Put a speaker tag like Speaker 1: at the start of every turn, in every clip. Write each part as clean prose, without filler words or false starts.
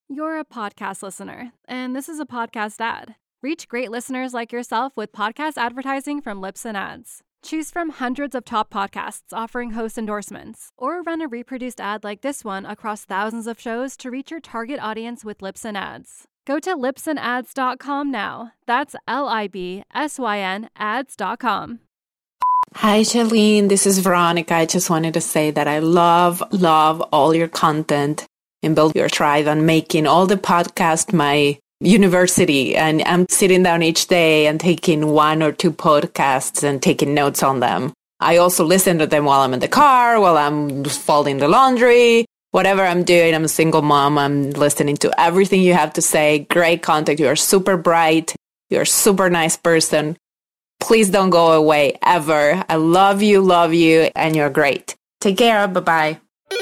Speaker 1: You're a podcast listener, and this is a podcast ad. Reach great listeners like yourself with podcast advertising from Libsyn Ads. Choose from hundreds of top podcasts offering host endorsements, or run a reproduced ad like this one across thousands of shows to reach your target audience with Libsyn Ads. Go to libsynads.com now. That's LIBSYN ads.com.
Speaker 2: Hi, Shalene. This is Veronica. I just wanted to say that I love all your content in Build Your Tribe and making all the podcast my university. And I'm sitting down each day and taking one or two podcasts and taking notes on them. I also listen to them while I'm in the car, while I'm folding the laundry, whatever I'm doing. I'm a single mom. I'm listening to everything you have to say. Great content. You are super bright. You're a super nice person. Please don't go away ever. I love you, and you're great. Take care. Bye-bye.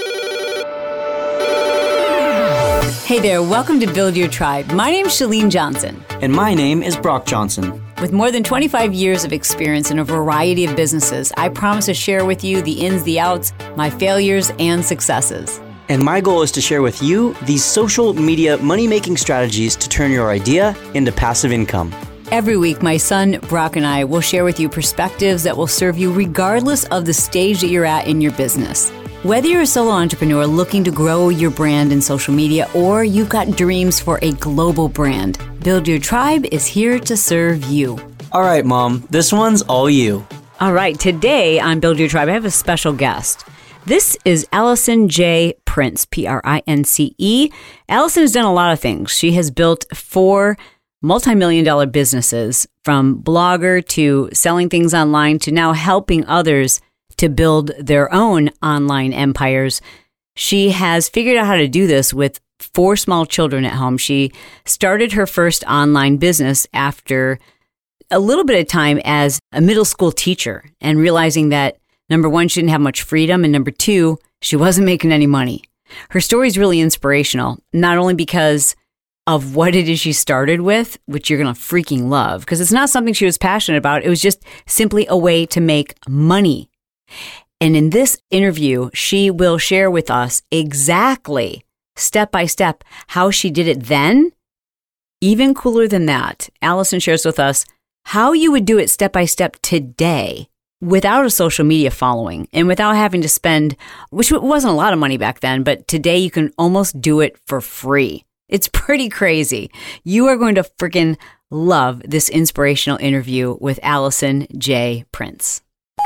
Speaker 3: Hey there, welcome to Build Your Tribe. My name is Shalene Johnson.
Speaker 4: And my name is Brock Johnson.
Speaker 3: With more than 25 years of experience in a variety of businesses, I promise to share with you the ins, the outs, my failures, and successes.
Speaker 4: And my goal is to share with you these social media money-making strategies to turn your idea into passive income.
Speaker 3: Every week, my son, Brock, and I will share with you perspectives that will serve you regardless of the stage that you're at in your business. Whether you're a solo entrepreneur looking to grow your brand in social media or you've got dreams for a global brand, Build Your Tribe is here to serve you.
Speaker 4: All right, Mom, this one's all you.
Speaker 3: All right, today on Build Your Tribe, I have a special guest. This is Allison J. Prince, Prince. Allison has done a lot of things. She has built 4 multi-million-dollar businesses, from blogger to selling things online to now helping others to build their own online empires. She has figured out how to do this with 4 small children at home. She started her first online business after a little bit of time as a middle school teacher and realizing that, number 1, she didn't have much freedom, and number 2, she wasn't making any money. Her story is really inspirational, not only because of what it is she started with, which you're going to freaking love, because it's not something she was passionate about. It was just simply a way to make money. And in this interview, she will share with us exactly, step by step, how she did it then. Even cooler than that, Allison shares with us how you would do it step by step today without a social media following and without having to spend, which wasn't a lot of money back then, but today you can almost do it for free. It's pretty crazy. You are going to freaking love this inspirational interview with Allison J. Prince.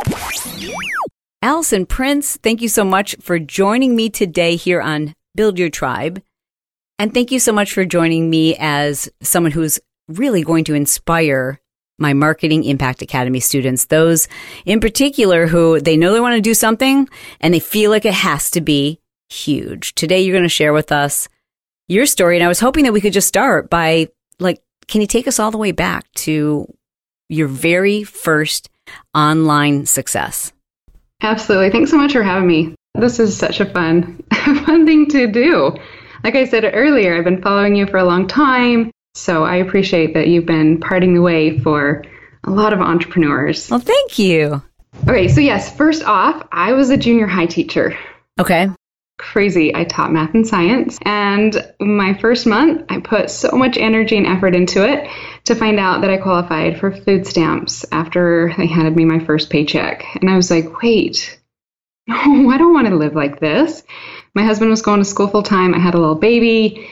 Speaker 3: Allison Prince, thank you so much for joining me today here on Build Your Tribe. And thank you so much for joining me as someone who's really going to inspire my Marketing Impact Academy students, those in particular who they know they want to do something and they feel like it has to be huge. Today, you're going to share with us your story. And I was hoping that we could just start by, can you take us all the way back to your very first online success?
Speaker 5: Absolutely. Thanks so much for having me. This is such a fun thing to do. Like I said earlier, I've been following you for a long time, so I appreciate that you've been parting the way for a lot of entrepreneurs.
Speaker 3: Well, thank you.
Speaker 5: Okay, so yes, first off, I was a junior high teacher.
Speaker 3: Okay.
Speaker 5: Crazy. I taught math and science, and my first month, I put so much energy and effort into it to find out that I qualified for food stamps after they handed me my first paycheck. And I was like, wait, no, I don't want to live like this. My husband was going to school full time. I had a little baby.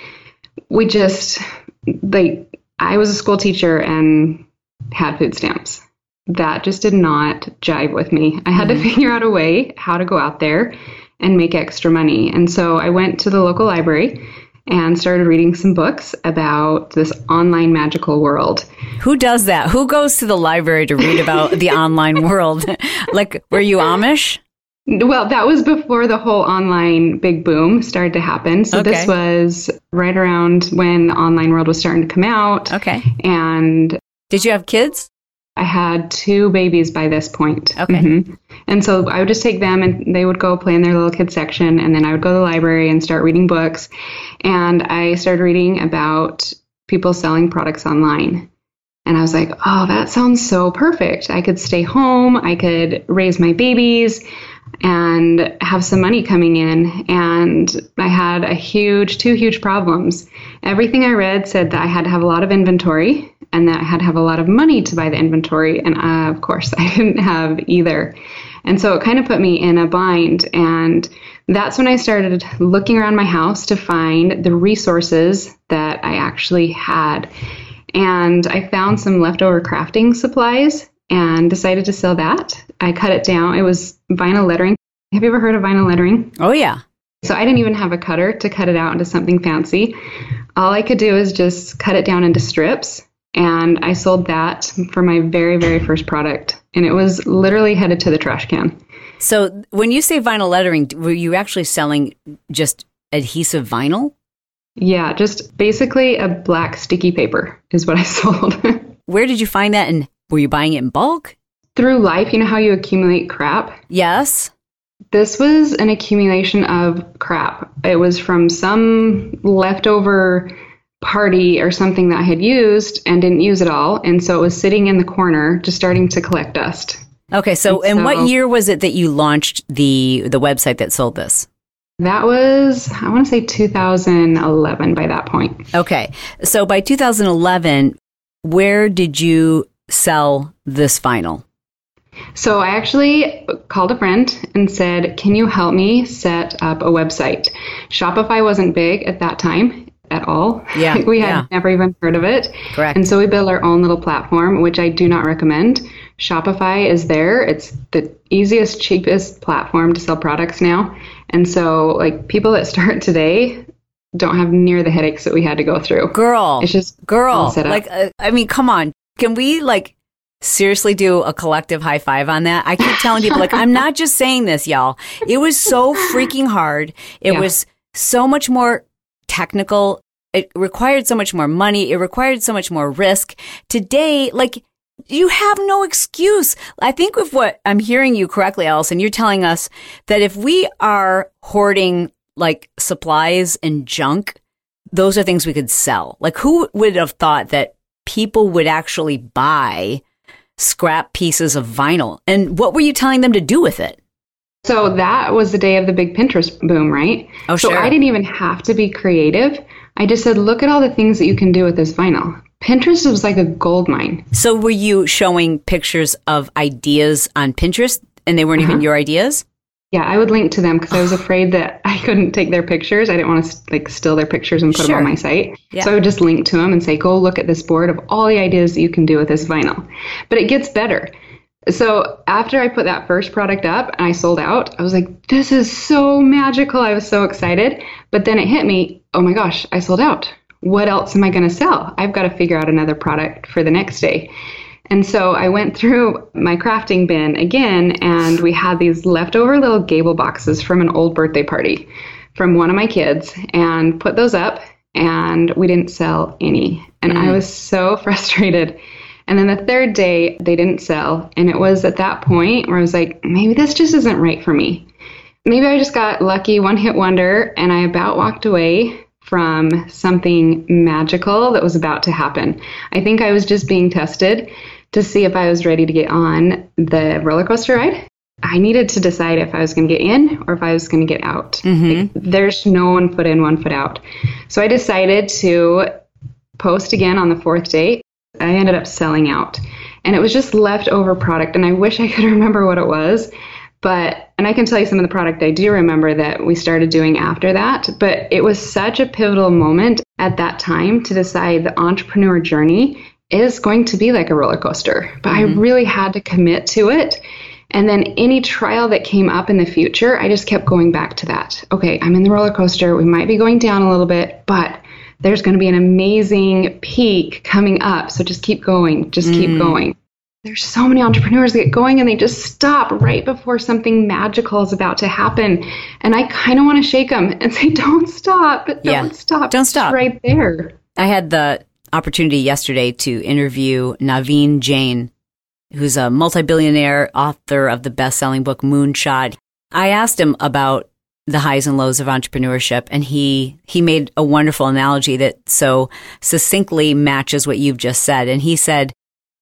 Speaker 5: I was a school teacher and had food stamps. That just did not jive with me. I had to figure out a way how to go out there and make extra money. And so I went to the local library and started reading some books about this online magical world.
Speaker 3: Who does that? Who goes to the library to read about the online world? Were you Amish?
Speaker 5: Well, that was before the whole online big boom started to happen. So This was right around when the online world was starting to come out.
Speaker 3: Okay.
Speaker 5: And
Speaker 3: did you have kids?
Speaker 5: I had 2 babies by this point.
Speaker 3: Okay.
Speaker 5: Mm-hmm. And so I would just take them and they would go play in their little kids section. And then I would go to the library and start reading books. And I started reading about people selling products online. And I was like, oh, that sounds so perfect. I could stay home. I could raise my babies. and have some money coming in. And I had two huge problems. Everything I read said that I had to have a lot of inventory and that I had to have a lot of money to buy the inventory. And of course, I didn't have either. And so it kind of put me in a bind. And that's when I started looking around my house to find the resources that I actually had. And I found some leftover crafting supplies and decided to sell that. I cut it down. It was vinyl lettering. Have you ever heard of vinyl lettering?
Speaker 3: Oh, yeah.
Speaker 5: So I didn't even have a cutter to cut it out into something fancy. All I could do is just cut it down into strips. And I sold that for my very, very first product. And it was literally headed to the trash can.
Speaker 3: So when you say vinyl lettering, were you actually selling just adhesive vinyl?
Speaker 5: Yeah, just basically a black sticky paper is what I sold.
Speaker 3: Where did you find that? And were you buying it in bulk?
Speaker 5: Through life, you know how you accumulate crap?
Speaker 3: Yes.
Speaker 5: This was an accumulation of crap. It was from some leftover party or something that I had used and didn't use it all. And so it was sitting in the corner, just starting to collect dust.
Speaker 3: Okay, so what year was it that you launched the website that sold this?
Speaker 5: That was, I want to say 2011 by that point.
Speaker 3: Okay, so by 2011, where did you sell this vinyl?
Speaker 5: So I actually called a friend and said, can you help me set up a website? Shopify wasn't big at that time at all.
Speaker 3: Yeah,
Speaker 5: we had never even heard of it.
Speaker 3: Correct.
Speaker 5: And so we built our own little platform, which I do not recommend. Shopify is there. It's the easiest, cheapest platform to sell products now. And so like people that start today don't have near the headaches that we had to go through.
Speaker 3: It's just like, I mean, come on. Can we seriously do a collective high five on that? I keep telling people, I'm not just saying this, y'all. It was so freaking hard. It was so much more technical. It required so much more money. It required so much more risk. Today, you have no excuse. I think with what I'm hearing you correctly, Allison, you're telling us that if we are hoarding supplies and junk, those are things we could sell. Who would have thought that people would actually buy scrap pieces of vinyl? And what were you telling them to do with it?
Speaker 5: So that was the day of the big Pinterest boom, right?
Speaker 3: Oh, sure.
Speaker 5: So I didn't even have to be creative. I just said, look at all the things that you can do with this vinyl. Pinterest was like a gold mine.
Speaker 3: So were you showing pictures of ideas on Pinterest and they weren't even your ideas?
Speaker 5: Yeah, I would link to them because I was afraid that I couldn't take their pictures. I didn't want to steal their pictures and put them on my site. Yeah. So I would just link to them and say, go look at this board of all the ideas that you can do with this vinyl. But it gets better. So after I put that first product up and I sold out, I was like, this is so magical. I was so excited. But then it hit me, oh my gosh, I sold out. What else am I going to sell? I've got to figure out another product for the next day. And so I went through my crafting bin again, and we had these leftover little Gable boxes from an old birthday party from one of my kids, and put those up, and we didn't sell any. And I was so frustrated. And then the third day, they didn't sell. And it was at that point where I was like, maybe this just isn't right for me. Maybe I just got lucky, one-hit wonder, and I about walked away from something magical that was about to happen. I think I was just being tested to see if I was ready to get on the roller coaster ride. I needed to decide if I was going to get in or if I was going to get out. Mm-hmm. There's no 1 foot in, 1 foot out. So I decided to post again on the fourth day. I ended up selling out. And it was just leftover product. And I wish I could remember what it was. And I can tell you some of the product I do remember that we started doing after that. But it was such a pivotal moment at that time to decide the entrepreneur journey is going to be like a roller coaster. But I really had to commit to it. And then any trial that came up in the future, I just kept going back to that. Okay, I'm in the roller coaster. We might be going down a little bit, but there's going to be an amazing peak coming up. So just keep going. Just keep going. There's so many entrepreneurs that get going and they just stop right before something magical is about to happen. And I kind of want to shake them and say, don't stop. Don't stop.
Speaker 3: Don't stop.
Speaker 5: It's right there.
Speaker 3: I had the opportunity yesterday to interview Naveen Jain, who's a multi-billionaire author of the best-selling book Moonshot. I asked him about the highs and lows of entrepreneurship, and he made a wonderful analogy that so succinctly matches what you've just said. And he said,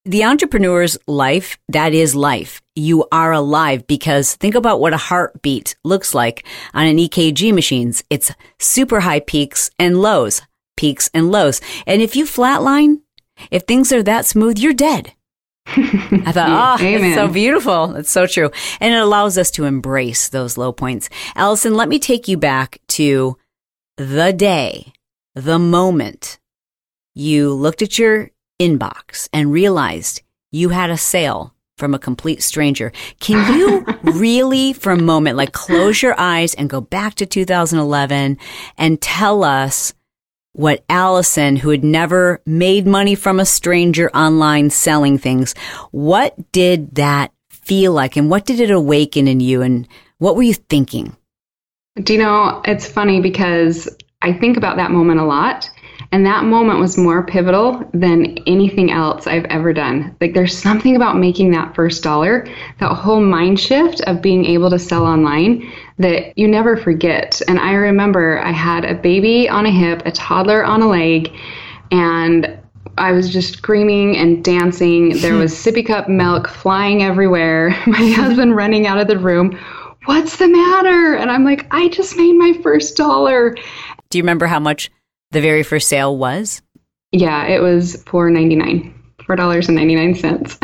Speaker 3: the entrepreneur's life, that is life. You are alive because think about what a heartbeat looks like on an EKG machines. It's super high peaks and lows. And if you flatline, if things are that smooth, you're dead. I thought, it's so beautiful. It's so true. And it allows us to embrace those low points. Allison, let me take you back to the day, the moment you looked at your inbox and realized you had a sale from a complete stranger. Can you really, for a moment, like close your eyes and go back to 2011 and tell us what Allison, who had never made money from a stranger online selling things, what did that feel like and what did it awaken in you and what were you thinking?
Speaker 5: Do you know, it's funny because I think about that moment a lot. And that moment was more pivotal than anything else I've ever done. Like there's something about making that first dollar, that whole mind shift of being able to sell online that you never forget. And I remember I had a baby on a hip, a toddler on a leg, and I was just screaming and dancing. There was sippy cup milk flying everywhere. My husband running out of the room. What's the matter? And I'm like, I just made my first dollar.
Speaker 3: Do you remember how much the very first sale was?
Speaker 5: Yeah, it was $4.99. $4.99.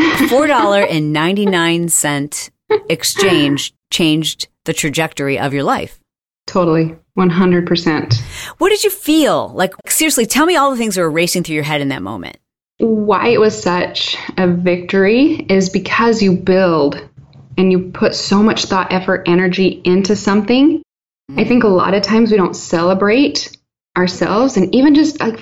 Speaker 3: $4.99 exchange changed the trajectory of your life.
Speaker 5: Totally. 100%.
Speaker 3: What did you feel? Like, seriously, tell me all the things that were racing through your head in that moment.
Speaker 5: Why it was such a victory is because you build and you put so much thought, effort, energy into something. I think a lot of times we don't celebrate ourselves, and even just like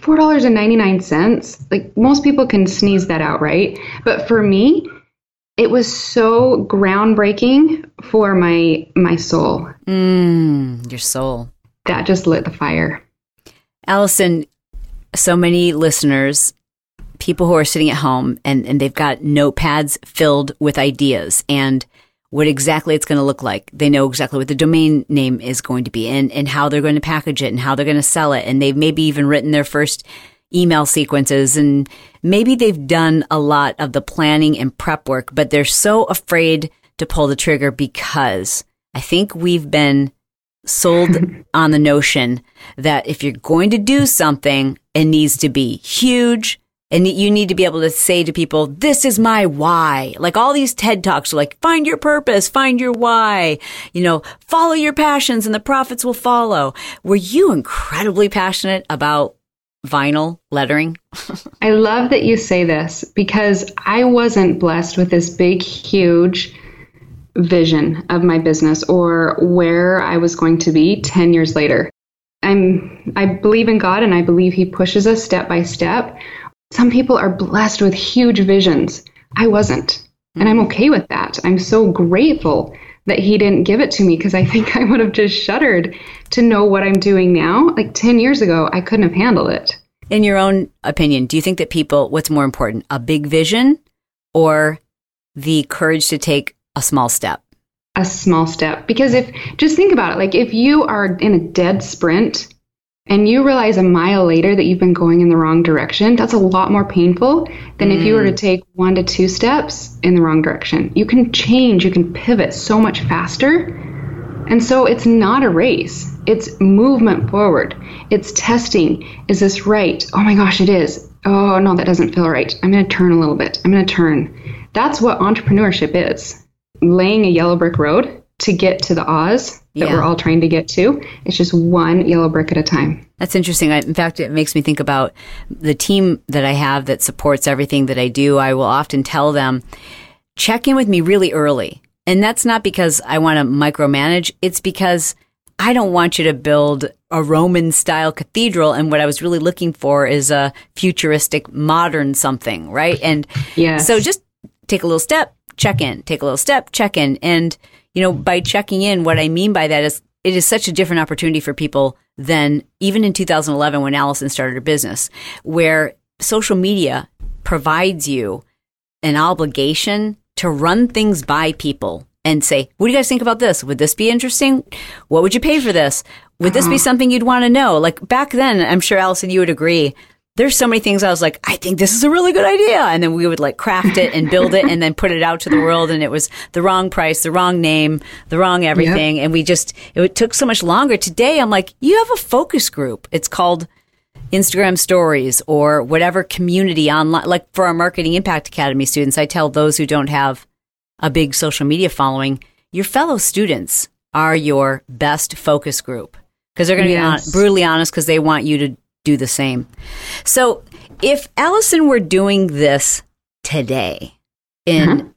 Speaker 5: $4.99, like most people can sneeze that out, right? But for me, it was so groundbreaking for my soul.
Speaker 3: Your soul.
Speaker 5: That just lit the fire.
Speaker 3: Allison, so many listeners, people who are sitting at home and they've got notepads filled with ideas and what exactly it's going to look like. They know exactly what the domain name is going to be and how they're going to package it and how they're going to sell it. And they've maybe even written their first email sequences and maybe they've done a lot of the planning and prep work, but they're so afraid to pull the trigger because I think we've been sold on the notion that if you're going to do something, it needs to be huge. And you need to be able to say to people, this is my why. Like all these TED Talks are like, find your purpose, find your why, follow your passions and the profits will follow. Were you incredibly passionate about vinyl lettering?
Speaker 5: I love that you say this because I wasn't blessed with this big, huge vision of my business or where I was going to be 10 years later. I believe in God and I believe He pushes us step by step. Some people are blessed with huge visions. I wasn't. And I'm okay with that. I'm so grateful that He didn't give it to me because I think I would have just shuddered to know what I'm doing now. Like 10 years ago, I couldn't have handled it.
Speaker 3: In your own opinion, do you think that what's more important, a big vision or the courage to take a small step?
Speaker 5: A small step. Because just think about it, like if you are in a dead sprint and you realize a mile later that you've been going in the wrong direction, that's a lot more painful than if you were to take 1 to 2 steps in the wrong direction. You can change, you can pivot so much faster. And so it's not a race. It's movement forward. It's testing. Is this right? Oh my gosh, it is. Oh no, that doesn't feel right. I'm going to turn a little bit. I'm going to turn. That's what entrepreneurship is. Laying a yellow brick road to get to the Oz that we're all trying to get to. It's just one yellow brick at a time.
Speaker 3: That's interesting. In fact, it makes me think about the team that I have that supports everything that I do. I will often tell them, check in with me really early. And that's not because I want to micromanage. It's because I don't want you to build a Roman-style cathedral. And what I was really looking for is a futuristic, modern something, right? And so just take a little step, check in. Take a little step, check in. And by checking in, what I mean by that is it is such a different opportunity for people than even in 2011 when Allison started her business, where social media provides you an obligation to run things by people and say, what do you guys think about this? Would this be interesting? What would you pay for this? Would this be something you'd want to know? Like back then, I'm sure, Allison, you would agree, there's so many things I was like, I think this is a really good idea. And then we would like craft it and build it and then put it out to the world. And it was the wrong price, the wrong name, the wrong everything. Yep. And it took so much longer. Today, I'm like, you have a focus group. It's called Instagram Stories or whatever community online. Like for our Marketing Impact Academy students, I tell those who don't have a big social media following, your fellow students are your best focus group because they're going to be brutally honest because they want you to do the same. So if Allison were doing this today in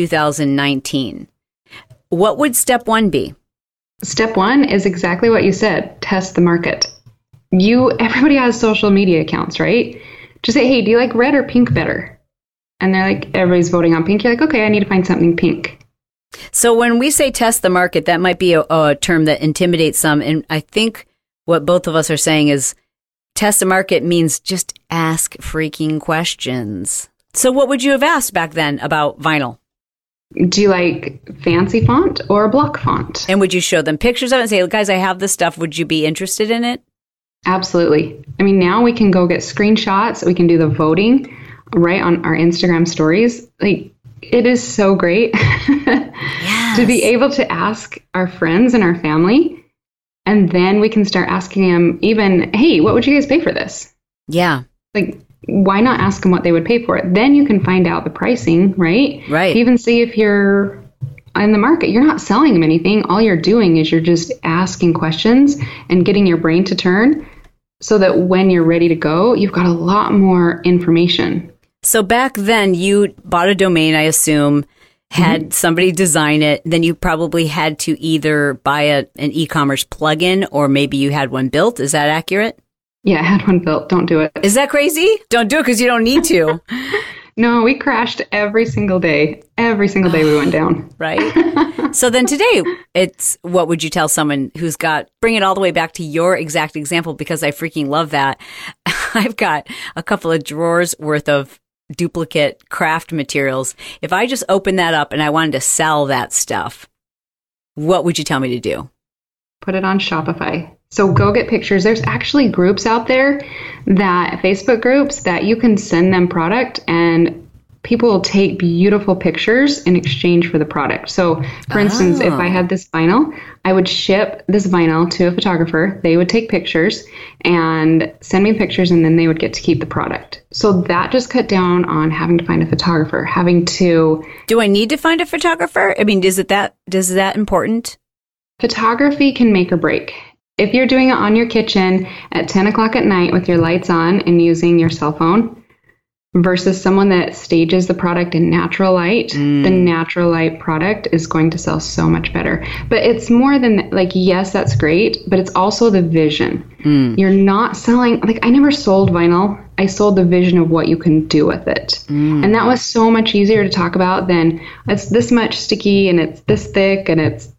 Speaker 3: 2019, what would step one be?
Speaker 5: Step one is exactly what you said. Test the market. Everybody has social media accounts, right? Just say, hey, do you like red or pink better? And they're like, everybody's voting on pink. You're like, okay, I need to find something pink.
Speaker 3: So when we say test the market, that might be a term that intimidates some. And I think what both of us are saying is test the market means just ask freaking questions. So what would you have asked back then about vinyl?
Speaker 5: Do you like fancy font or a block font?
Speaker 3: And would you show them pictures of it and say, guys, I have this stuff. Would you be interested in it?
Speaker 5: Absolutely. I mean, now we can go get screenshots. We can do the voting right on our Instagram stories. Like, it is so great to be able to ask our friends and our family. And then we can start asking them even, hey, what would you guys pay for this?
Speaker 3: Yeah.
Speaker 5: Like, why not ask them what they would pay for it? Then you can find out the pricing, right?
Speaker 3: Right.
Speaker 5: Even see if you're in the market. You're not selling them anything. All you're doing is you're just asking questions and getting your brain to turn so that when you're ready to go, you've got a lot more information.
Speaker 3: So back then you bought a domain, I assume, had somebody design it. Then you probably had to either buy an e-commerce plugin or maybe you had one built. Is that accurate?
Speaker 5: Yeah, I had one built. Don't do it.
Speaker 3: Is that crazy? Don't do it because you don't need to.
Speaker 5: No, we crashed every single day. Every single day we went down.
Speaker 3: Right. So then today, what would you tell someone who's bring it all the way back to your exact example, because I freaking love that. I've got a couple of drawers worth of duplicate craft materials. If I just opened that up and I wanted to sell that stuff, what would you tell me to do?
Speaker 5: Put it on Shopify. So go get pictures. There's actually groups out there, Facebook groups, that you can send them product and people will take beautiful pictures in exchange for the product. So for instance, if I had this vinyl, I would ship this vinyl to a photographer. They would take pictures and send me pictures, and then they would get to keep the product. So that just cut down on having to find a photographer, Do I
Speaker 3: need to find a photographer? I mean, is that important?
Speaker 5: Photography can make or break. If you're doing it on your kitchen at 10 o'clock at night with your lights on and using your cell phone versus someone that stages the product in natural light, the natural light product is going to sell so much better. But it's more than yes, that's great, but it's also the vision. You're not selling, I never sold vinyl. I sold the vision of what you can do with it. And that was so much easier to talk about than it's this much sticky and it's this thick and it's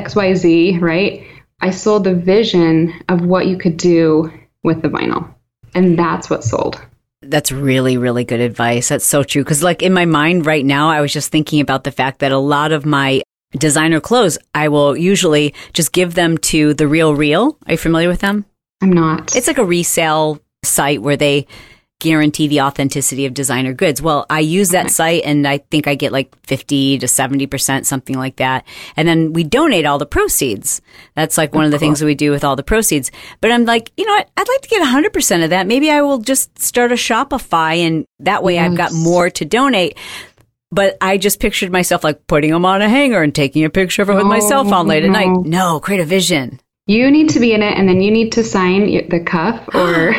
Speaker 5: XYZ, right? I sold the vision of what you could do with the vinyl. And that's what sold.
Speaker 3: That's really, really good advice. That's so true. Because in my mind right now, I was just thinking about the fact that a lot of my designer clothes, I will usually just give them to The Real Real. Are you familiar with them?
Speaker 5: I'm not.
Speaker 3: It's like a resale site where they guarantee the authenticity of designer goods. Well, I use that site and I think I get 50 to 70%, something like that. And then we donate all the proceeds. That's one of the things that we do with all the proceeds. But I'm like, you know what? I'd like to get 100% of that. Maybe I will just start a Shopify and that way I've got more to donate. But I just pictured myself putting them on a hanger and taking a picture of it with my cell phone late at night. No, create a vision.
Speaker 5: You need to be in it, and then you need to sign the cuff or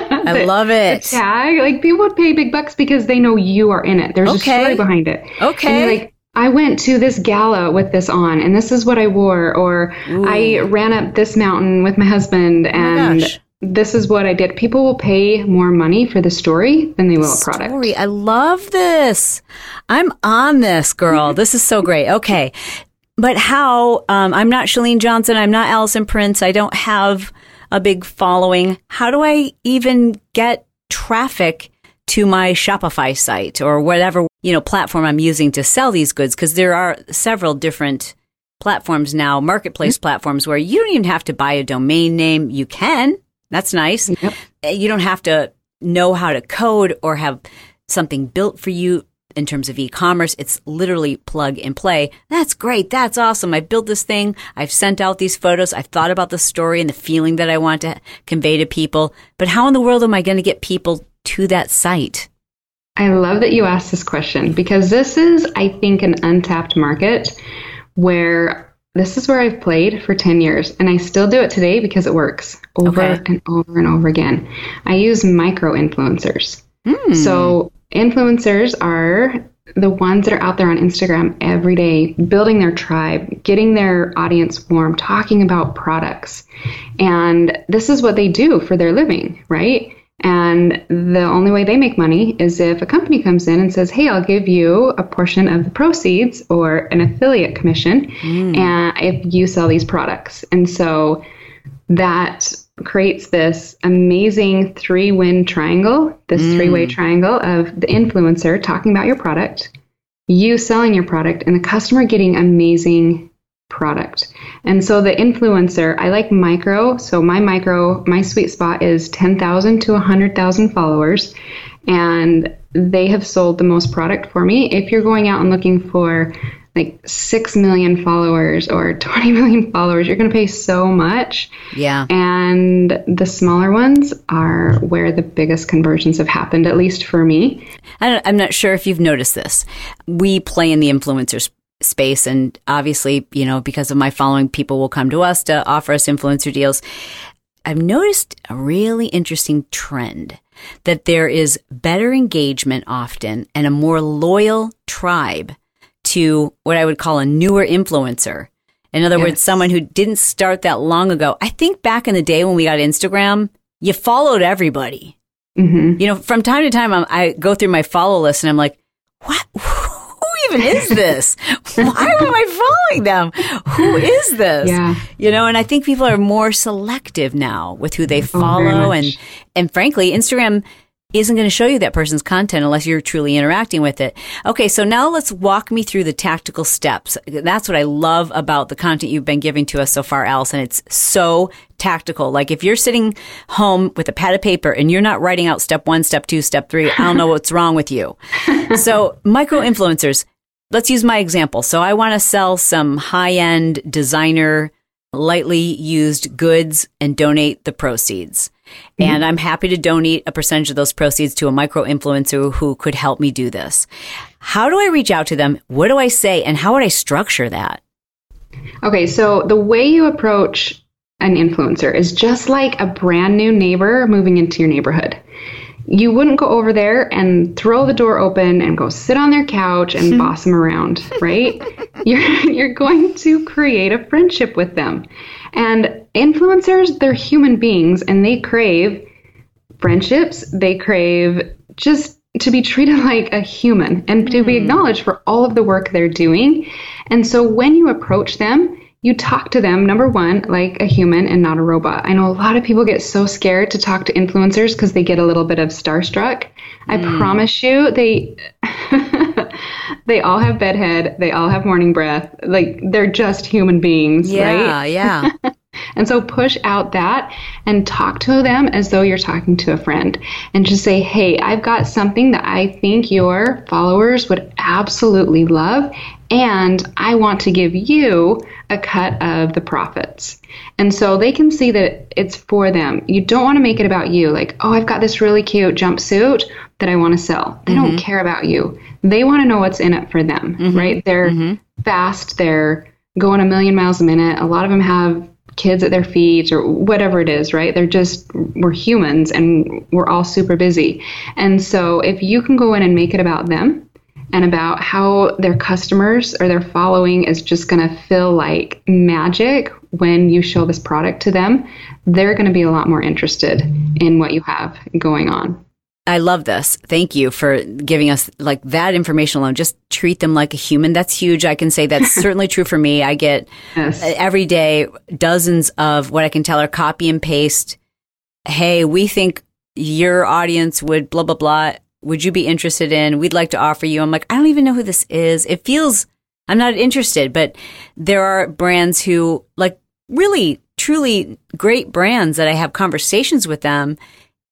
Speaker 3: I love it.
Speaker 5: The tag. People would pay big bucks because they know you are in it. There's a story behind it.
Speaker 3: Okay.
Speaker 5: And you're I went to this gala with this on, and this is what I wore, or I ran up this mountain with my husband, and this is what I did. People will pay more money for the story than they will a product.
Speaker 3: I love this. I'm on this, girl. This is so great. Okay. But how, I'm not Chalene Johnson, I'm not Allison Prince, I don't have a big following. How do I even get traffic to my Shopify site or whatever, platform I'm using to sell these goods? Because there are several different platforms now, marketplace platforms, where you don't even have to buy a domain name. You can. That's nice. Yep. You don't have to know how to code or have something built for you in terms of e-commerce. It's literally plug and play. That's great. That's awesome. I built this thing. I've sent out these photos. I've thought about the story and the feeling that I want to convey to people. But how in the world am I going to get people to that site?
Speaker 5: I love that you asked this question, because this is, I think, an untapped market where this is where I've played for 10 years, and I still do it today because it works over and over and over again. I use micro-influencers. So influencers are the ones that are out there on Instagram every day, building their tribe, getting their audience warm, talking about products. And this is what they do for their living, right? And the only way they make money is if a company comes in and says, hey, I'll give you a portion of the proceeds or an affiliate commission and if you sell these products. And so that creates this amazing three-win triangle, this three-way triangle of the influencer talking about your product, you selling your product, and the customer getting amazing product. And so the influencer, I like micro. So my sweet spot is 10,000 to 100,000 followers. And they have sold the most product for me. If you're going out and looking for like 6 million followers or 20 million followers, you're going to pay so much.
Speaker 3: Yeah.
Speaker 5: And the smaller ones are where the biggest conversions have happened, at least for me.
Speaker 3: I'm not sure if you've noticed this. We play in the influencers space, and obviously, you know, because of my following, people will come to us to offer us influencer deals. I've noticed a really interesting trend that there is better engagement often and a more loyal tribe to what I would call a newer influencer. In other words, someone who didn't start that long ago. I think back in the day when we got Instagram, you followed everybody. You know, from time to time, I go through my follow list and I'm like, what? Who even is this? Why am I following them? Who is this?
Speaker 5: Yeah.
Speaker 3: You know, and I think people are more selective now with who they follow. And frankly, Instagram isn't going to show you that person's content unless you're truly interacting with it. Okay, so now let's walk me through the tactical steps. That's what I love about the content you've been giving to us so far, Allison. It's so tactical. Like if you're sitting home with a pad of paper and you're not writing out step 1, step 2, step 3, I don't know what's wrong with you. So micro-influencers, let's use my example. So I want to sell some high-end designer, lightly used goods and donate the proceeds. And I'm happy to donate a percentage of those proceeds to a micro-influencer who could help me do this. How do I reach out to them? What do I say? And how would I structure that?
Speaker 5: Okay, so the way you approach an influencer is just like a brand new neighbor moving into your neighborhood. You wouldn't go over there and throw the door open and go sit on their couch and boss them around, right? You're going to create a friendship with them. And influencers, they're human beings and they crave friendships. They crave just to be treated like a human and to be acknowledged for all of the work they're doing. And so when you approach them, you talk to them, number one, like a human and not a robot. I know a lot of people get so scared to talk to influencers because they get a little bit of starstruck. I promise you, they all have bedhead. They all have morning breath. Like they're just human beings, right?
Speaker 3: Yeah.
Speaker 5: And so push out that and talk to them as though you're talking to a friend and just say, hey, I've got something that I think your followers would absolutely love. And I want to give you a cut of the profits. And so they can see that it's for them. You don't want to make it about you. Like, oh, I've got this really cute jumpsuit that I want to sell. They don't care about you. They want to know what's in it for them, right? They're fast. They're going 1,000,000 miles a minute. A lot of them have kids at their feet or whatever it is, right? We're humans and we're all super busy. And so if you can go in and make it about them and about how their customers or their following is just going to feel like magic when you show this product to them, they're going to be a lot more interested in what you have going on.
Speaker 3: I love this. Thank you for giving us like that information alone. Just treat them like a human. That's huge. I can say that's certainly true for me. I get every day dozens of what I can tell are copy and paste. Hey, we think your audience would blah, blah, blah. Would you be interested in? We'd like to offer you. I'm like, I don't even know who this is. It feels I'm not interested, but there are brands who like really, truly great brands that I have conversations with them.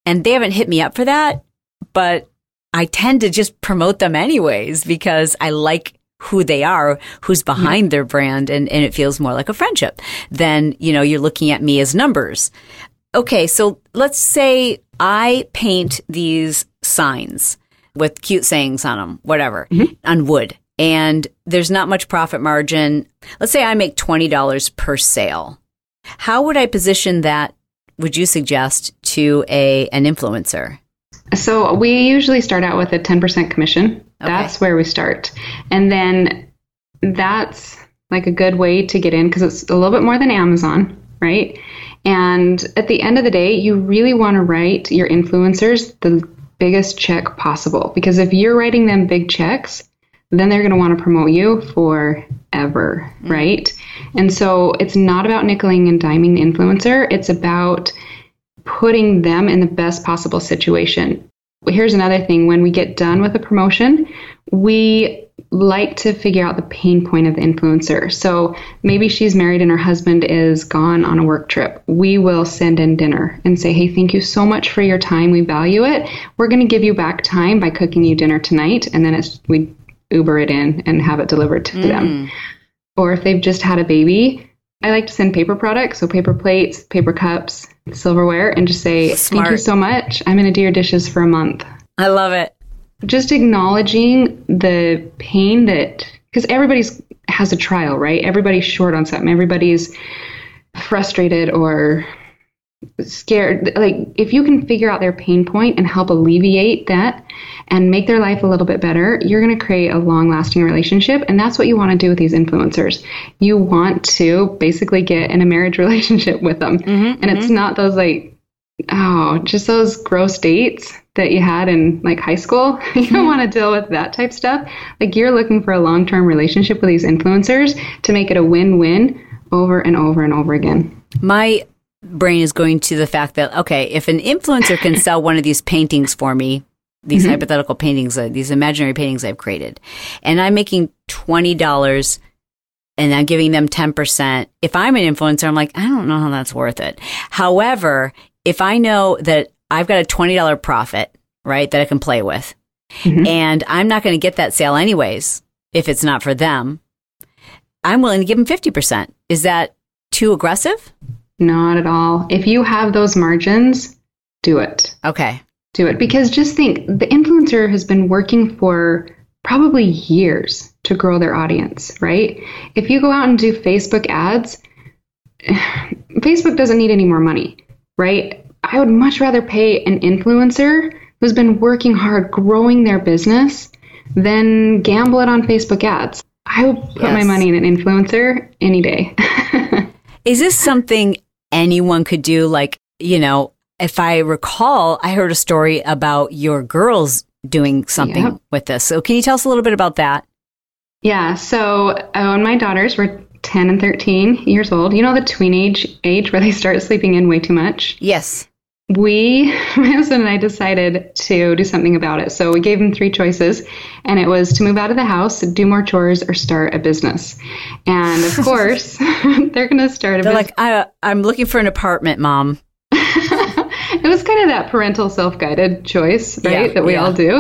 Speaker 3: and they haven't hit me up for that, but I tend to just promote them anyways because I like who they are, who's behind their brand, and it feels more like a friendship than, you're looking at me as numbers. Okay, so let's say I paint these signs with cute sayings on them, whatever, on wood, and there's not much profit margin. Let's say I make $20 per sale. How would I position that, would you suggest, to an influencer?
Speaker 5: So we usually start out with a 10% commission. Okay. That's where we start. And then that's like a good way to get in because it's a little bit more than Amazon, right? And at the end of the day, you really want to write your influencers the biggest check possible. Because if you're writing them big checks, then they're going to want to promote you forever, right? And so it's not about nickeling and diming the influencer. It's about putting them in the best possible situation. Here's another thing. When we get done with a promotion, we like to figure out the pain point of the influencer. So maybe she's married and her husband is gone on a work trip. We will send in dinner and say, hey, thank you so much for your time. We value it. We're going to give you back time by cooking you dinner tonight. And then we Uber it in and have it delivered to them. Or if they've just had a baby, I like to send paper products, so paper plates, paper cups, silverware, and just say, Thank you so much. I'm going to do your dishes for a month.
Speaker 3: I love it.
Speaker 5: Just acknowledging the pain because everybody has a trial, right? Everybody's short on something. Everybody's frustrated or scared. Like, if you can figure out their pain point and help alleviate that and make their life a little bit better, you're going to create a long-lasting relationship. And that's what you want to do with these influencers. You want to basically get in a marriage relationship with them. And it's not those just those gross dates that you had in like high school. You don't want to deal with that type stuff. Like, you're looking for a long-term relationship with these influencers to make it a win-win over and over and over again.
Speaker 3: My brain is going to the fact that, okay, if an influencer can sell one of these paintings for me, these hypothetical paintings, these imaginary paintings I've created, and I'm making $20 and I'm giving them 10%. If I'm an influencer, I'm like, I don't know how that's worth it. However, if I know that I've got a $20 profit, right, that I can play with, and I'm not going to get that sale anyways, if it's not for them, I'm willing to give them 50%. Is that too aggressive?
Speaker 5: Not at all. If you have those margins, do it.
Speaker 3: Okay.
Speaker 5: Do it. Because just think, the influencer has been working for probably years to grow their audience, right? If you go out and do Facebook ads, Facebook doesn't need any more money, right? I would much rather pay an influencer who's been working hard growing their business than gamble it on Facebook ads. I would put my money in an influencer any day.
Speaker 3: Is this something anyone could do? Like, if I recall, I heard a story about your girls doing something with this. So can you tell us a little bit about that?
Speaker 5: Yeah. So when my daughters were 10 and 13 years old, the tween age where they start sleeping in way too much?
Speaker 3: Yes.
Speaker 5: My husband and I decided to do something about it. So we gave them 3 choices, and it was to move out of the house, do more chores, or start a business. And of course, they're going to start a business.
Speaker 3: They're like, I'm looking for an apartment, Mom.
Speaker 5: It was kind of that parental self-guided choice, right, that we all do.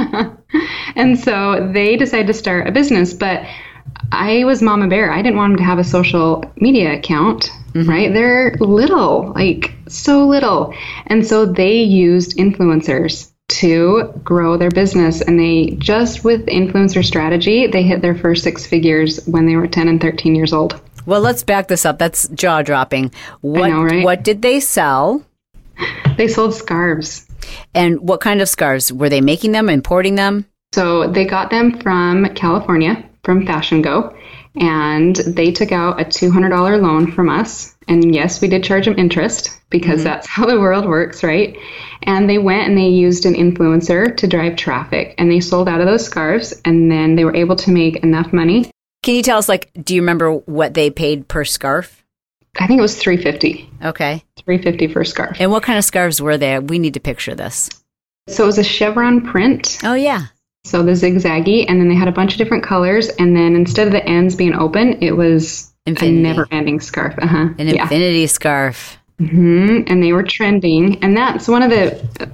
Speaker 5: And so they decided to start a business, but I was Mama Bear. I didn't want them to have a social media account, right? They're little, like so little. And so they used influencers to grow their business. And they just with influencer strategy, they hit their first 6 figures when they were 10 and 13 years old.
Speaker 3: Well, let's back this up. That's jaw-dropping.
Speaker 5: I know, right?
Speaker 3: What did they sell?
Speaker 5: They sold scarves. And
Speaker 3: what kind of scarves? Were they making them, importing them?
Speaker 5: So they got them from California, from Fashion Go, and they took out a $200 loan from us. And yes, we did charge them interest because that's how the world works, right? And they went and they used an influencer to drive traffic, and they sold out of those scarves, and then they were able to make enough money.
Speaker 3: Can you tell us, do you remember what they paid per scarf?
Speaker 5: I think it was $350.
Speaker 3: Okay.
Speaker 5: $350 for a scarf.
Speaker 3: And what kind of scarves were they? We need to picture this.
Speaker 5: So it was a chevron print.
Speaker 3: Oh, yeah.
Speaker 5: So the zigzaggy, and then they had a bunch of different colors, and then instead of the ends being open, it was infinity. A never-ending scarf.
Speaker 3: An infinity scarf.
Speaker 5: And they were trending. And that's one of the,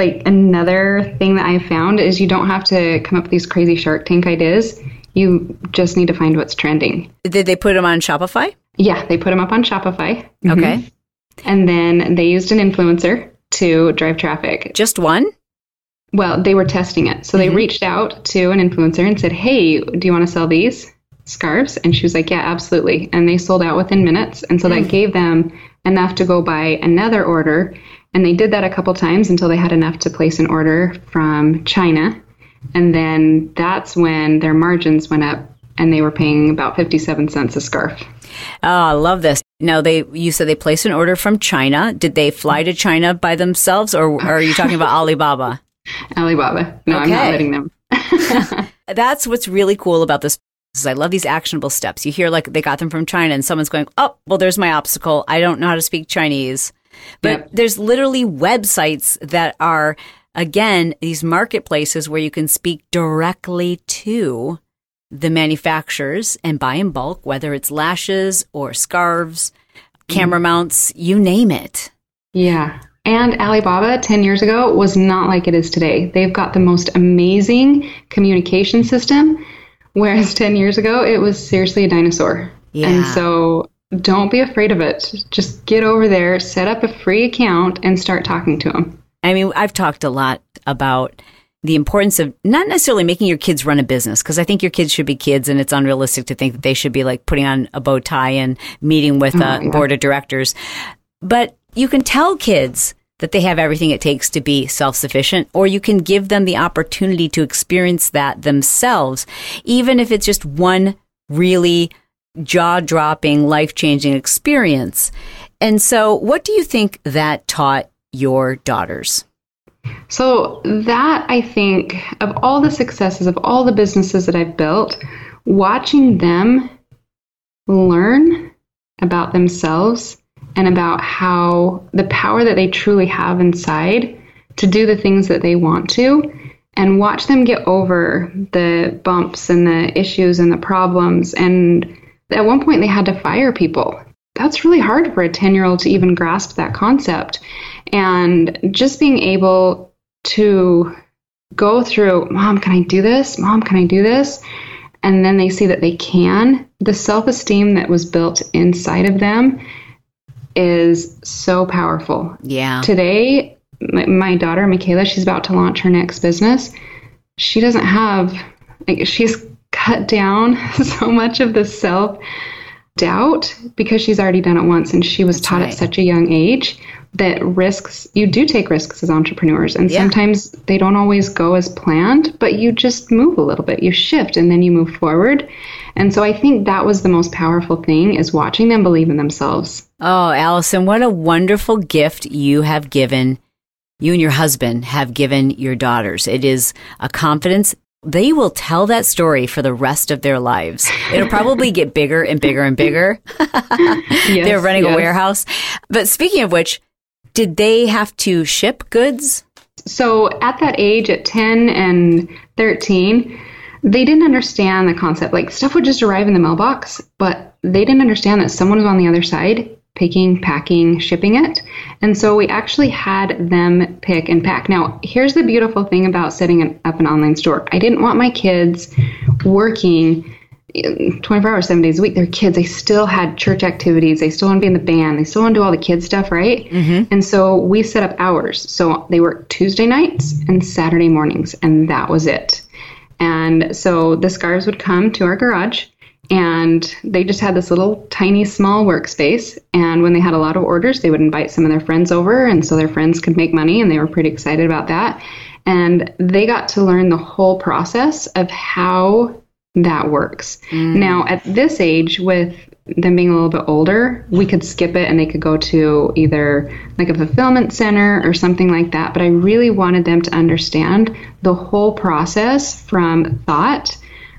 Speaker 5: another thing that I found is you don't have to come up with these crazy Shark Tank ideas. You just need to find what's trending.
Speaker 3: Did they put them on Shopify?
Speaker 5: Yeah, they put them up on Shopify.
Speaker 3: Okay.
Speaker 5: And then they used an influencer to drive traffic.
Speaker 3: Just one?
Speaker 5: Well, they were testing it. So they reached out to an influencer and said, hey, do you want to sell these scarves? And she was like, yeah, absolutely. And they sold out within minutes. And so that gave them enough to go buy another order. And they did that a couple times until they had enough to place an order from China. And then that's when their margins went up and they were paying about 57 cents a scarf.
Speaker 3: Oh, I love this. Now, you said they placed an order from China. Did they fly to China by themselves, or are you talking about Alibaba?
Speaker 5: Alibaba. No, okay. I'm not letting them.
Speaker 3: That's what's really cool about this. Is I love these actionable steps. You hear like they got them from China and someone's going, oh, well, there's my obstacle. I don't know how to speak Chinese. But there's literally websites that are, again, these marketplaces where you can speak directly to the manufacturers and buy in bulk, whether it's lashes or scarves, camera mounts, you name it.
Speaker 5: Yeah. And Alibaba 10 years ago was not like it is today. They've got the most amazing communication system, whereas 10 years ago, it was seriously a dinosaur. Yeah. And so don't be afraid of it. Just get over there, set up a free account, and start talking to them.
Speaker 3: I mean, I've talked a lot about the importance of not necessarily making your kids run a business, because I think your kids should be kids and it's unrealistic to think that they should be like putting on a bow tie and meeting with a board of directors. But you can tell kids that they have everything it takes to be self-sufficient, or you can give them the opportunity to experience that themselves, even if it's just one really jaw-dropping, life-changing experience. And so what do you think that taught your daughters?
Speaker 5: So that, I think, of all the successes of all the businesses that I've built, watching them learn about themselves and about how the power that they truly have inside to do the things that they want to, and watch them get over the bumps and the issues and the problems. And at one point they had to fire people. That's really hard for a 10-year-old to even grasp that concept. And just being able to go through, Mom, can I do this? Mom, can I do this? And then they see that they can. The self-esteem that was built inside of them is so powerful. Yeah. Today, my daughter, Michaela, she's about to launch her next business. She doesn't have, she's cut down so much of the self-doubt because she's already done it once, and she was taught at such a young age that risks, you do take risks as entrepreneurs, and sometimes they don't always go as planned, but you just move a little bit, you shift, and then you move forward. And so I think that was the most powerful thing, is watching them believe in themselves.
Speaker 3: Oh, Allison, what a wonderful gift you have given, you and your husband have given your daughters. It is a confidence. They will tell that story for the rest of their lives. It'll probably get bigger and bigger and bigger. They're running a warehouse. But speaking of which, did they have to ship goods?
Speaker 5: So at that age, at 10 and 13, they didn't understand the concept. Like, stuff would just arrive in the mailbox, but they didn't understand that someone was on the other side picking, packing, shipping it. And so we actually had them pick and pack. Now, here's the beautiful thing about setting up an online store. I didn't want my kids working 24 hours, 7 days a week. They're kids. They still had church activities. They still want to be in the band. They still want to do all the kid stuff, right? Mm-hmm. And so we set up hours. So they worked Tuesday nights and Saturday mornings, and that was it. And so the scarves would come to our garage, and they just had this little tiny small workspace. And when they had a lot of orders, they would invite some of their friends over, and so their friends could make money, and they were pretty excited about that. And they got to learn the whole process of how that works. Now, at this age, with them being a little bit older, we could skip it and they could go to either like a fulfillment center or something like that. But I really wanted them to understand the whole process from thought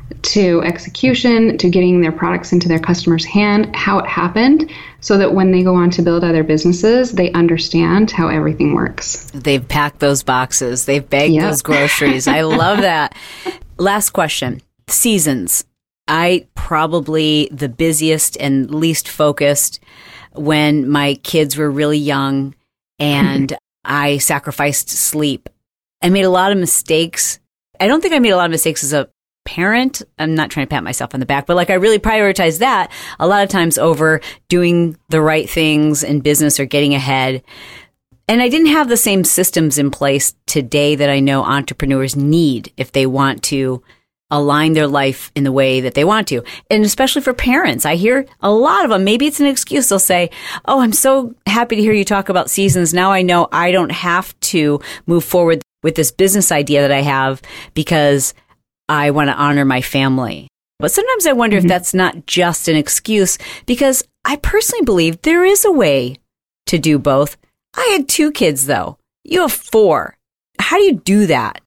Speaker 5: to execution to getting their products into their customer's hand, how it happened, so that when they go on to build other businesses, they understand how everything works.
Speaker 3: They've packed those boxes. They've bagged those groceries. I love that. Last question. Seasons. I probably the busiest and least focused when my kids were really young and I sacrificed sleep. I made a lot of mistakes. I don't think I made a lot of mistakes as a parent. I'm not trying to pat myself on the back, but like I really prioritized that a lot of times over doing the right things in business or getting ahead. And I didn't have the same systems in place today that I know entrepreneurs need if they want to align their life in the way that they want to. And especially for parents, I hear a lot of them, maybe it's an excuse. They'll say, oh, I'm so happy to hear you talk about seasons. Now I know I don't have to move forward with this business idea that I have because I want to honor my family. But sometimes I wonder if that's not just an excuse, because I personally believe there is a way to do both. I had 2 kids, though. You have 4. How do you do that?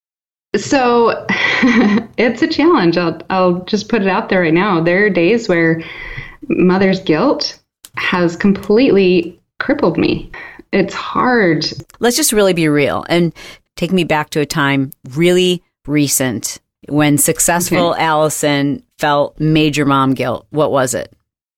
Speaker 5: So it's a challenge. I'll just put it out there right now. There are days where mother's guilt has completely crippled me. It's hard.
Speaker 3: Let's just really be real and take me back to a time really recent when successful Allison felt major mom guilt. What was it?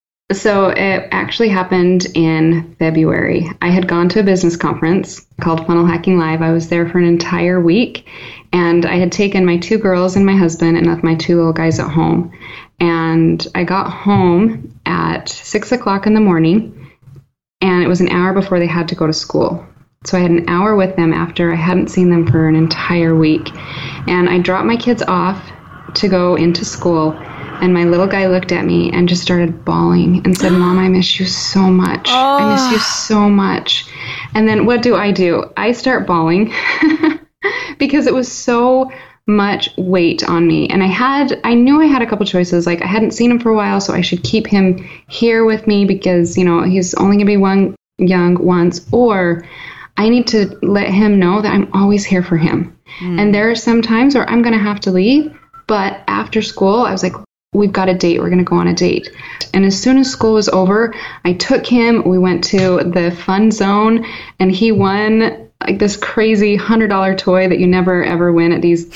Speaker 5: So it actually happened in February. I had gone to a business conference called Funnel Hacking Live. I was there for an entire week, and I had taken my 2 girls and my husband and left my 2 little guys at home. And I got home at 6 o'clock in the morning, and it was an hour before they had to go to school. So I had an hour with them after I hadn't seen them for an entire week. And I dropped my kids off to go into school. And my little guy looked at me and just started bawling and said, Mom, I miss you so much. I miss you so much. And then what do? I start bawling because it was so much weight on me. And I knew I had a couple choices. Like I hadn't seen him for a while, so I should keep him here with me because, he's only going to be young once, or I need to let him know that I'm always here for him. And there are some times where I'm going to have to leave. But after school, I was like, we've got a date. We're going to go on a date. And as soon as school was over, I took him. We went to the fun zone, and he won like this crazy $100 toy that you never ever win at these.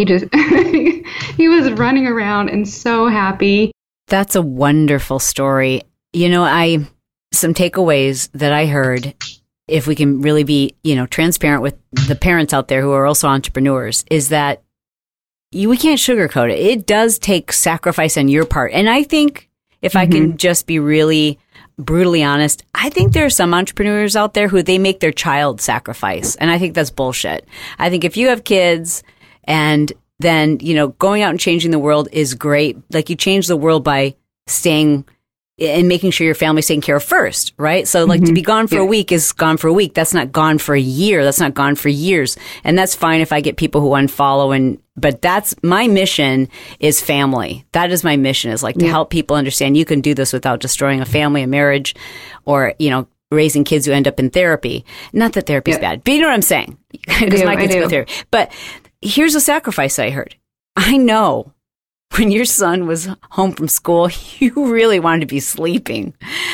Speaker 5: He was running around and so happy.
Speaker 3: That's a wonderful story. Some takeaways that I heard, if we can really be, transparent with the parents out there who are also entrepreneurs, is that we can't sugarcoat it. It does take sacrifice on your part. And I think if I can just be really brutally honest, I think there are some entrepreneurs out there who they make their child sacrifice. And I think that's bullshit. I think if you have kids and then, going out and changing the world is great. Like you change the world by staying and making sure your family's taken care of first, right? So like to be gone for a week is gone for a week. That's not gone for a year. That's not gone for years. And that's fine if I get people who unfollow but that's my mission is family. That is my mission, is like to help people understand you can do this without destroying a family, a marriage, or, raising kids who end up in therapy. Not that therapy is bad, but you know what I'm saying? Because my kids go therapy. But here's a sacrifice I heard. I know when your son was home from school, you really wanted to be sleeping,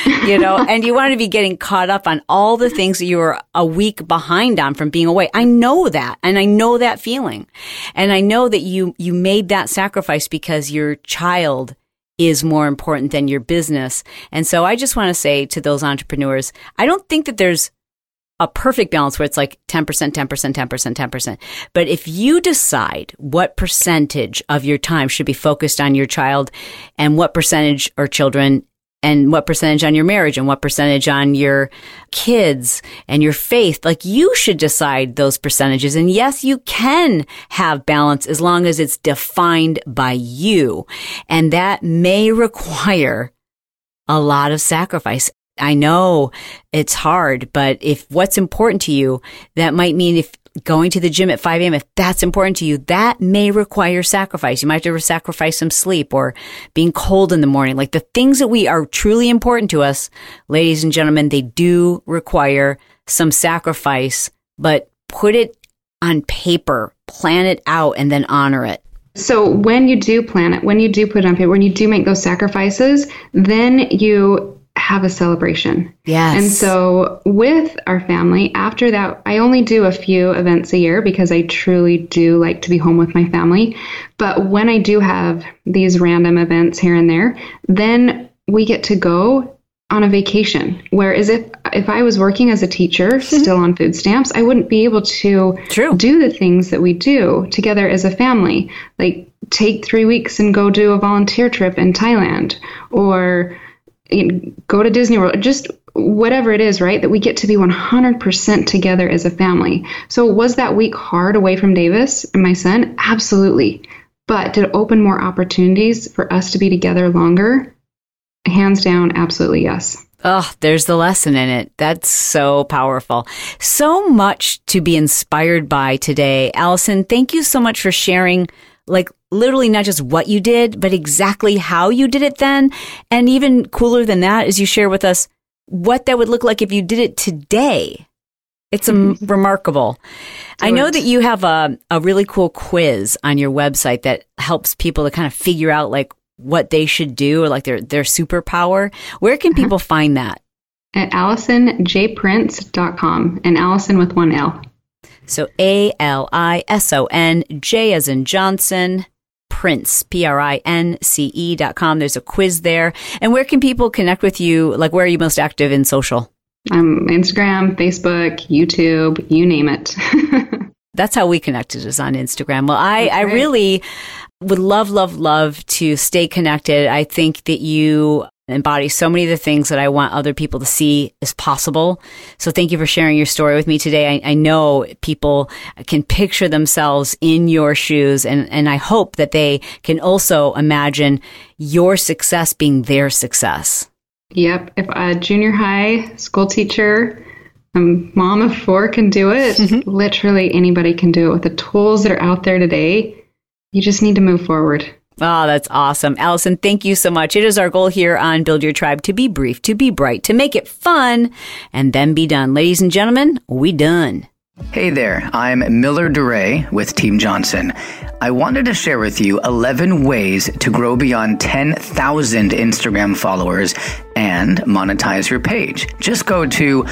Speaker 3: and you wanted to be getting caught up on all the things that you were a week behind on from being away. I know that. And I know that feeling. And I know that you made that sacrifice because your child is more important than your business. And so I just want to say to those entrepreneurs, I don't think that there's a perfect balance where it's like 10%, 10%, 10%, 10%. But if you decide what percentage of your time should be focused on your child and what percentage or children and what percentage on your marriage and what percentage on your kids and your faith, like you should decide those percentages. And yes, you can have balance as long as it's defined by you. And that may require a lot of sacrifice. I know it's hard, but if what's important to you, that might mean if going to the gym at 5 a.m., if that's important to you, that may require sacrifice. You might have to sacrifice some sleep or being cold in the morning. Like the things that we are truly important to us, ladies and gentlemen, they do require some sacrifice, but put it on paper, plan it out, and then honor it.
Speaker 5: So when you do plan it, when you do put it on paper, when you do make those sacrifices, then you have a celebration.
Speaker 3: Yes.
Speaker 5: And so with our family, after that, I only do a few events a year because I truly do like to be home with my family. But when I do have these random events here and there, then we get to go on a vacation. Whereas if I was working as a teacher still on food stamps, I wouldn't be able to do the things that we do together as a family, like take 3 weeks and go do a volunteer trip in Thailand, or go to Disney World, just whatever it is, right? That we get to be 100% together as a family. So was that week hard away from Davis and my son? Absolutely. But did it open more opportunities for us to be together longer? Hands down, absolutely yes.
Speaker 3: Oh, there's the lesson in it. That's so powerful. So much to be inspired by today. Allison, thank you so much for sharing, like literally not just what you did, but exactly how you did it then. And even cooler than that is you share with us what that would look like if you did it today. It's remarkable. I know that you have a really cool quiz on your website that helps people to kind of figure out like what they should do or like their superpower. Where can people find that?
Speaker 5: At AllisonJPrince.com, and Allison with 1 L.
Speaker 3: So ALISON, J as in Johnson, Prince, PRINCE.com. There's a quiz there. And where can people connect with you? Like, where are you most active in social?
Speaker 5: Instagram, Facebook, YouTube, you name it.
Speaker 3: That's how we connected, is on Instagram. Well, I really would love to stay connected. I think that you embody so many of the things that I want other people to see as possible. So thank you for sharing your story with me today. I know people can picture themselves in your shoes, and I hope that they can also imagine your success being their success.
Speaker 5: Yep. If a junior high school teacher, a mom of 4 can do it, literally anybody can do it with the tools that are out there today. You just need to move forward.
Speaker 3: Oh, that's awesome. Allison, thank you so much. It is our goal here on Build Your Tribe to be brief, to be bright, to make it fun, and then be done. Ladies and gentlemen, we done.
Speaker 6: Hey there, I'm Miller DeRay with Team Johnson. I wanted to share with you 11 ways to grow beyond 10,000 Instagram followers and monetize your page. Just go to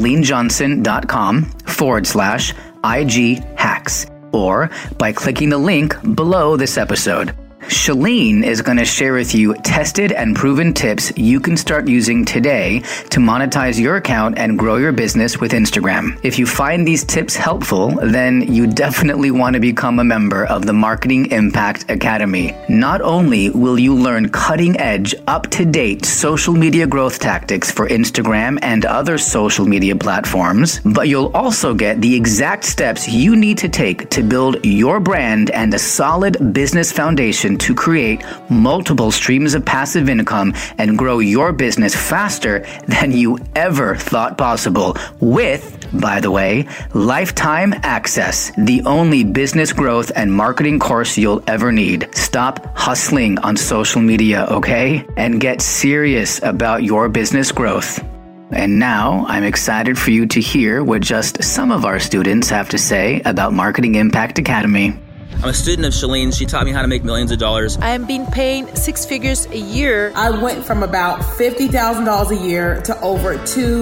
Speaker 6: ShaleneJohnson.com/IG hacks or by clicking the link below this episode. Shalene is going to share with you tested and proven tips you can start using today to monetize your account and grow your business with Instagram. If you find these tips helpful, then you definitely want to become a member of the Marketing Impact Academy. Not only will you learn cutting-edge, up-to-date social media growth tactics for Instagram and other social media platforms, but you'll also get the exact steps you need to take to build your brand and a solid business foundation to create multiple streams of passive income and grow your business faster than you ever thought possible with, by the way, lifetime access, the only business growth and marketing course you'll ever need. Stop hustling on social media, okay? And get serious about your business growth. And now I'm excited for you to hear what just some of our students have to say about Marketing Impact Academy.
Speaker 7: I'm a student of Shalene. She taught me how to make millions of dollars.
Speaker 8: I am being paid 6 figures a year.
Speaker 9: I went from about $50,000 a year to over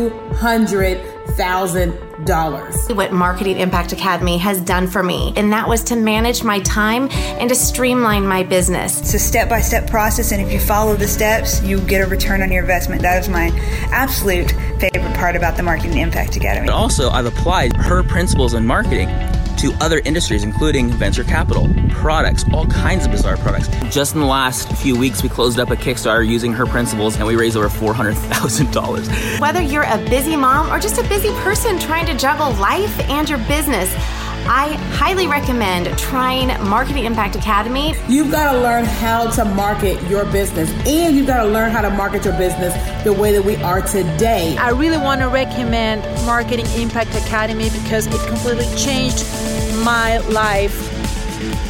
Speaker 9: $200,000.
Speaker 10: What Marketing Impact Academy has done for me, and that was to manage my time and to streamline my business.
Speaker 11: It's a step-by-step process, and if you follow the steps, you get a return on your investment. That is my absolute favorite part about the Marketing Impact Academy.
Speaker 7: But also, I've applied her principles in marketing to other industries, including venture capital, products, all kinds of bizarre products. Just in the last few weeks, we closed up a Kickstarter using her principles, and we raised over $400,000.
Speaker 10: Whether you're a busy mom or just a busy person trying to juggle life and your business, I highly recommend trying Marketing Impact Academy.
Speaker 9: You've got to learn how to market your business, and you've got to learn how to market your business the way that we are today.
Speaker 8: I really want to recommend Marketing Impact Academy because it completely changed my life.